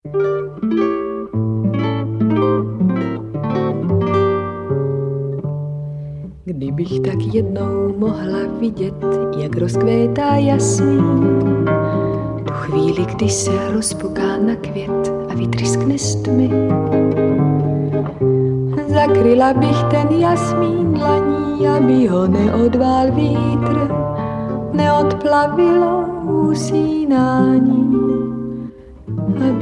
Kdybych tak jednou mohla vidět, jak rozkvétá jasmín, tu chvíli, kdy se rozpuká na květ a vytryskne z tmy, zakryla bych ten jasmín dlaní, aby ho neodvál vítr, neodplavilo usínání.